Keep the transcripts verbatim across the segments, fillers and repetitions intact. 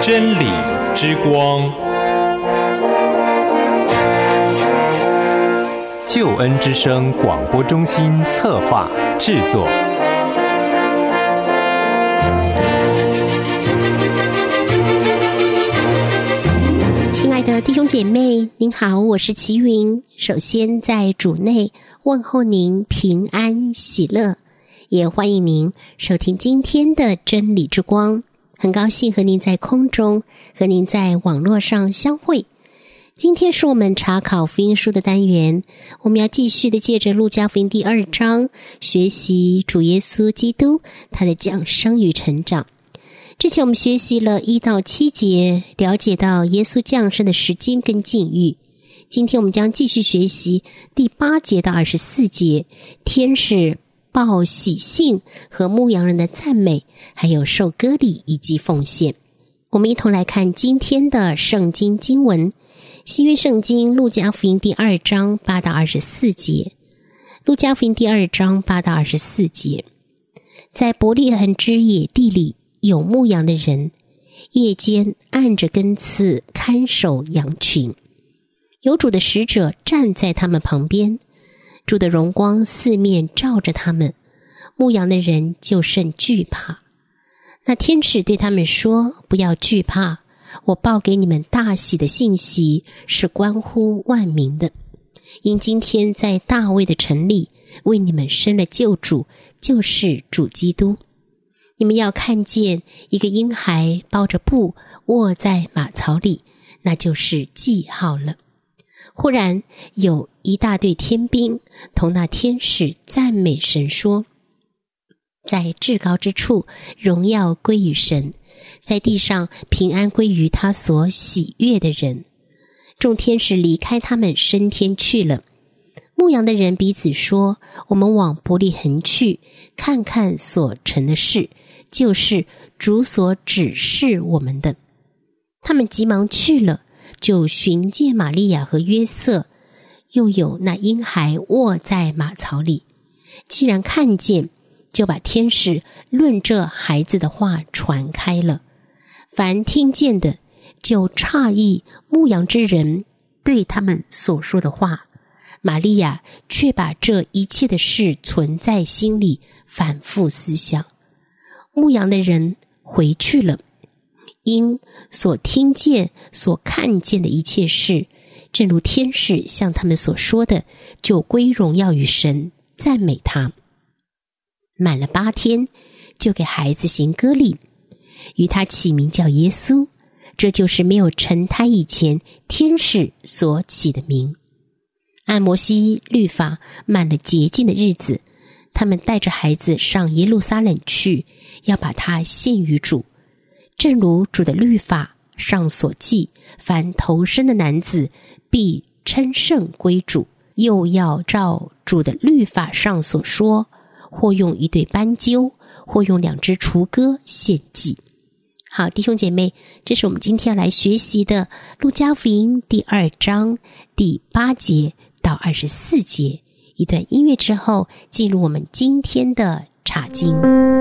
真理之光，救恩之声广播中心策划制作。 亲爱的弟兄姐妹，您好，我是齐云。首先在主内问候您平安喜乐，也欢迎您收听今天的真理之光。很高兴和您在空中，和您在网络上相会。今天是我们查考福音书的单元，我们要继续的借着路加福音第二章学习主耶稣基督他的降生与成长。之前我们学习了一到七节，了解到耶稣降生的时间跟境遇。今天我们将继续学习第八节到二十四节，天使报喜信和牧羊人的赞美，还有受割礼以及奉献。我们一同来看今天的圣经经文，新约圣经路加福音第二章八到二十四节。路加福音第二章八到二十四节，在伯利恒之野地里有牧羊的人，夜间按着根刺看守羊群，有主的使者站在他们旁边，主的荣光四面照着他们，牧羊的人就甚惧怕。那天使对他们说，不要惧怕，我报给你们大喜的信息，是关乎万民的。因今天在大卫的城里为你们生了救主，就是主基督。你们要看见一个婴孩包着布卧在马槽里，那就是记号了。忽然有一大队天兵同那天使赞美神说，在至高之处荣耀归于神，在地上平安归于他所喜悦的人。众天使离开他们升天去了。牧羊的人彼此说，我们往伯利恒去，看看所成的事，就是主所指示我们的。他们急忙去了，就寻见玛利亚和约瑟，又有那婴孩卧在马槽里。既然看见，就把天使论这孩子的话传开了。凡听见的，就诧异牧羊之人对他们所说的话。玛利亚却把这一切的事存在心里，反复思想。牧羊的人回去了，因所听见所看见的一切事，正如天使向他们所说的，就归荣耀于神，赞美他。满了八天，就给孩子行割礼，与他起名叫耶稣，这就是没有成胎以前天使所起的名。按摩西律法满了洁净的日子，他们带着孩子上耶路撒冷去，要把他献于主。正如主的律法上所记，凡头生的男子必称圣归主，又要照主的律法上所说，或用一对斑鸠，或用两只雏鸽献祭。好，弟兄姐妹，这是我们今天要来学习的路加福音第二章第八节到二十四节。一段音乐之后，进入我们今天的查经。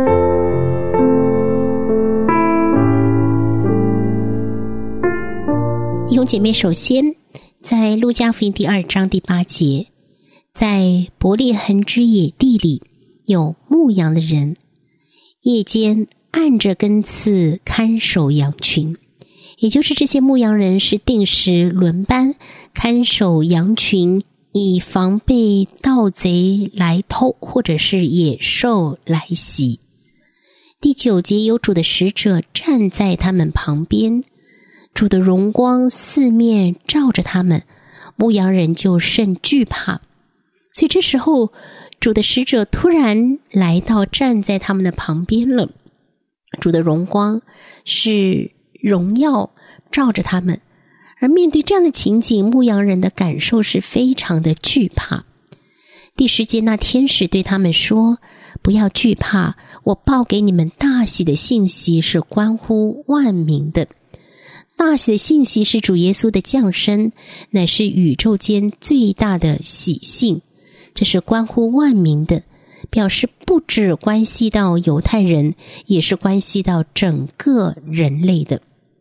弟兄姐妹，首先在路加福音第二章第八节，在伯利恒之野地里有牧羊的人，夜间按着根刺看守羊群，也就是这些牧羊人是定时轮班看守羊群，以防被盗贼来偷，或者是野兽来袭。第九节，有主的使者站在他们旁边，主的荣光四面照着他们，牧羊人就甚惧怕。所以这时候主的使者突然来到，站在他们的旁边了。主的荣光是荣耀照着他们，而面对这样的情景，牧羊人的感受是非常的惧怕。第十节，那天使对他们说，不要惧怕，我报给你们大喜的信息，是关乎万民的。大喜的信息是主耶稣的降生，乃是宇宙间最大的喜信，这是关乎万民的，表示不只关系到犹太人，也是关系到整个人类的。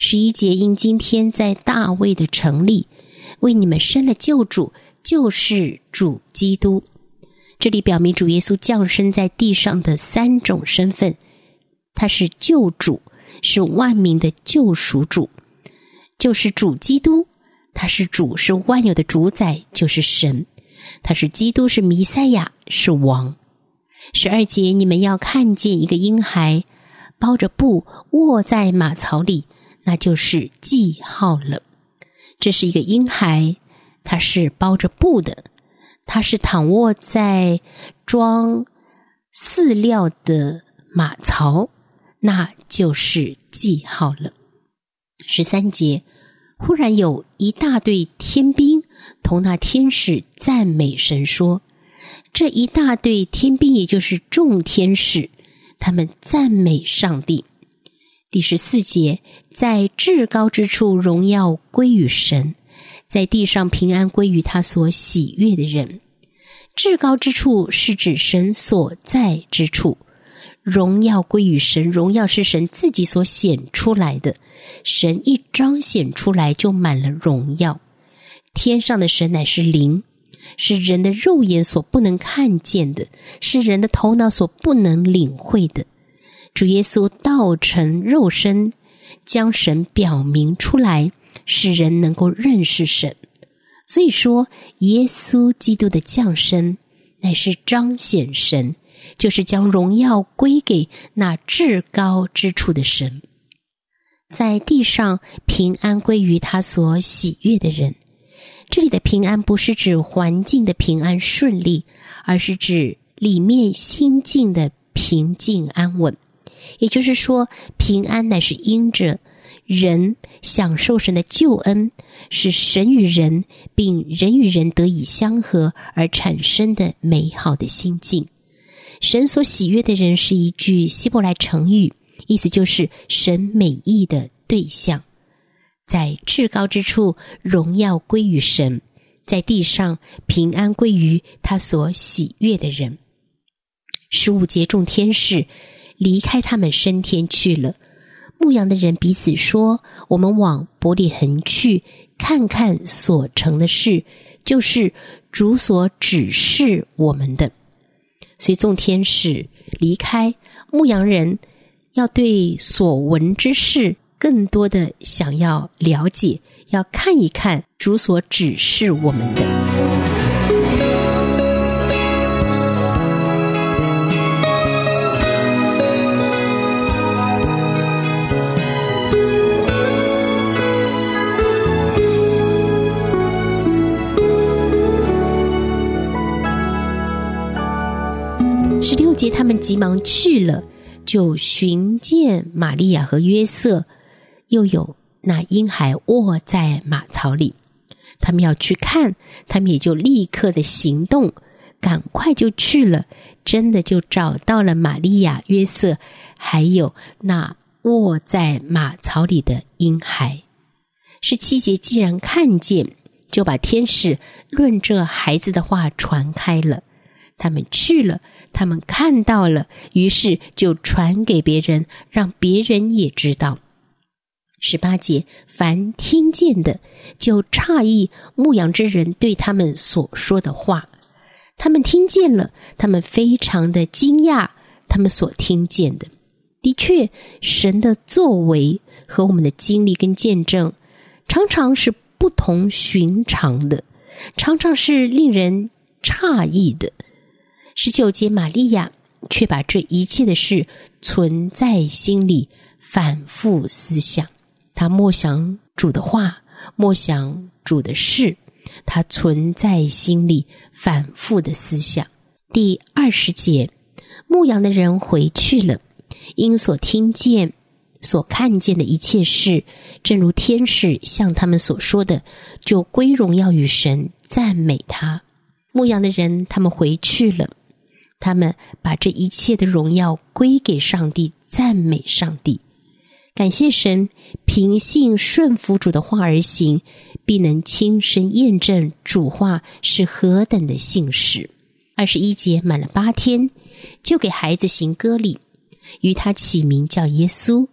十一节，因今天在大卫的城里为你们生了救主，就是主基督。这里表明主耶稣降生在地上的三种身份，他是救主，是万民的救赎主，就是主基督，他是主，是万有的主宰，就是神，他是基督，是弥赛亚，是王。十二节，你们要看见一个婴孩包着布卧在马槽里，那就是记号了。这是一个婴孩，他是包着布的，他是躺卧在装饲料的马槽，那就是记号了。十三节，忽然有一大队天兵同那天使赞美神说，这一大队天兵也就是众天使，他们赞美上帝。第十四节，在至高之处荣耀归于神，在地上平安归于他所喜悦的人。至高之处是指神所在之处，荣耀归于神，荣耀是神自己所显出来的，神一彰显出来就满了荣耀。天上的神乃是灵，是人的肉眼所不能看见的，是人的头脑所不能领会的。主耶稣道成肉身，将神表明出来，使人能够认识神。所以说，耶稣基督的降生乃是彰显神，就是将荣耀归给那至高之处的神，在地上平安归于他所喜悦的人。这里的平安不是指环境的平安顺利，而是指里面心境的平静安稳。也就是说，平安乃是因着人享受神的救恩，使神与人并人与人得以相合而产生的美好的心境。神所喜悦的人是一句希伯来成语，意思就是神美意的对象。在至高之处荣耀归于神，在地上平安归于他所喜悦的人。十五节，众天使离开他们升天去了。牧羊的人彼此说，我们往伯利恒去，看看所成的事，就是主所指示我们的。所以众天使离开，牧羊人要对所闻之事更多的想要了解，要看一看主所指示我们的。十六节，他们急忙去了，就寻见玛利亚和约瑟，又有那婴孩卧在马槽里。他们要去看，他们也就立刻的行动，赶快就去了，真的就找到了玛利亚、约瑟，还有那卧在马槽里的婴孩。十七节，既然看见，就把天使论这孩子的话传开了。他们去了，他们看到了，于是就传给别人，让别人也知道。十八节，凡听见的就诧异牧羊之人对他们所说的话。他们听见了，他们非常的惊讶，他们所听见的。的确，神的作为和我们的经历跟见证常常是不同寻常的，常常是令人诧异的。十九节，玛利亚却把这一切的事存在心里，反复思想。他默想主的话，默想主的事，他存在心里，反复的思想。第二十节，牧羊的人回去了，因所听见所看见的一切事，正如天使向他们所说的，就归荣耀与神，赞美他。牧羊的人他们回去了，他们把这一切的荣耀归给上帝，赞美上帝。感谢神，凭信顺服主的话而行，必能亲身验证主话是何等的信实。二十一节，满了八天，就给孩子行割礼，于他起名叫耶稣，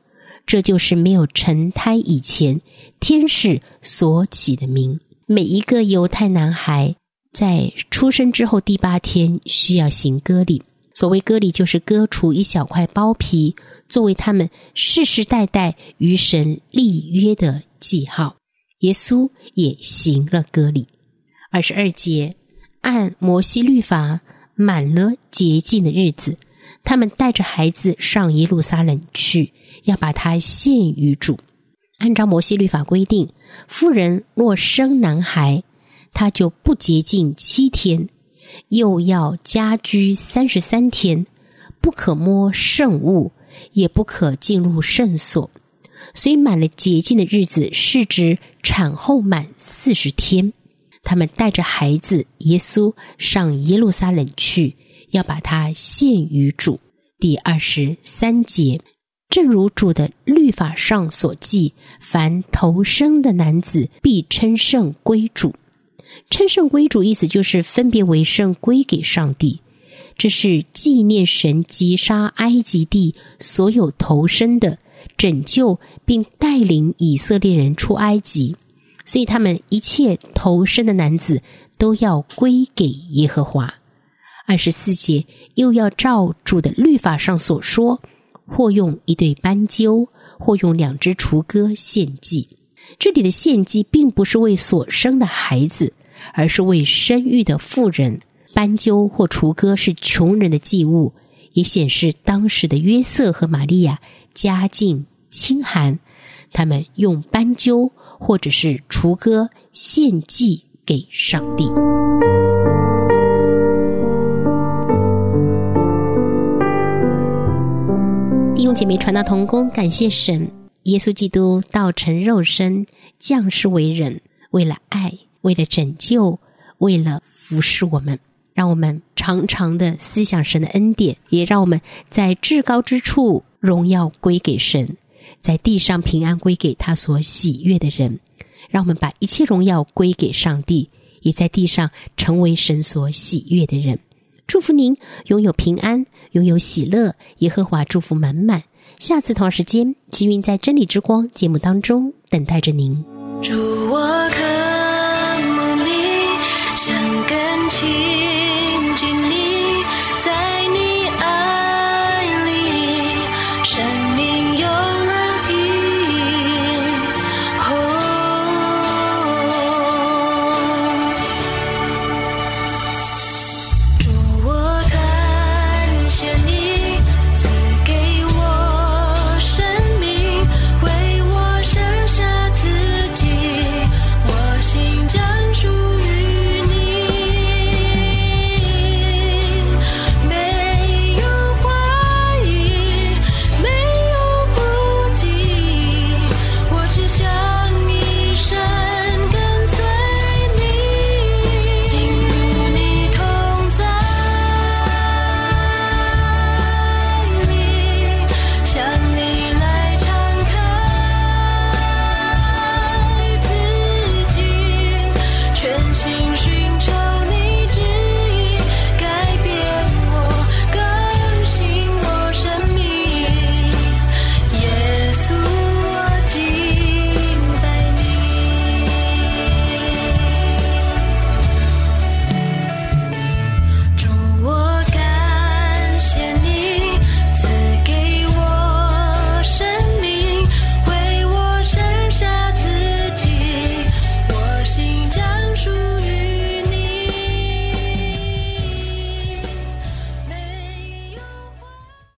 这就是没有成胎以前天使所起的名。每一个犹太男孩在出生之后第八天需要行割礼，所谓割礼就是割除一小块包皮，作为他们世世代代与神立约的记号。耶稣也行了割礼。二十二节，按摩西律法满了洁净的日子，他们带着孩子上耶路撒冷去，要把他献于主。按照摩西律法规定，妇人若生男孩，他就不洁净七天，又要家居三十三天，不可摸圣物，也不可进入圣所。所以满了洁净的日子是指产后满四十天。他们带着孩子耶稣上耶路撒冷去，要把他献于主。第二十三节，正如主的律法上所记，凡头生的男子必称圣归主。称圣归主意思就是分别为圣归给上帝，这是纪念神击杀埃及地所有头生的，拯救并带领以色列人出埃及，所以他们一切头生的男子都要归给耶和华。二十四节，又要照主的律法上所说，或用一对斑鸠，或用两只雏鸽献祭。这里的献祭并不是为所生的孩子，而是为生育的妇人。斑鸠或雏鸽是穷人的祭物，也显示当时的约瑟和玛利亚家境清寒，他们用斑鸠或者是雏鸽献祭给上帝。弟兄姐妹，传道同工，感谢神，耶稣基督道成肉身，降世为人，为了爱，为了拯救，为了服侍我们。让我们常常的思想神的恩典，也让我们在至高之处荣耀归给神，在地上平安归给他所喜悦的人。让我们把一切荣耀归给上帝，也在地上成为神所喜悦的人。祝福您拥有平安，拥有喜乐，耶和华祝福满满。下次同样时间，齐云在真理之光节目当中等待着您。 主，我渴慕你，想更亲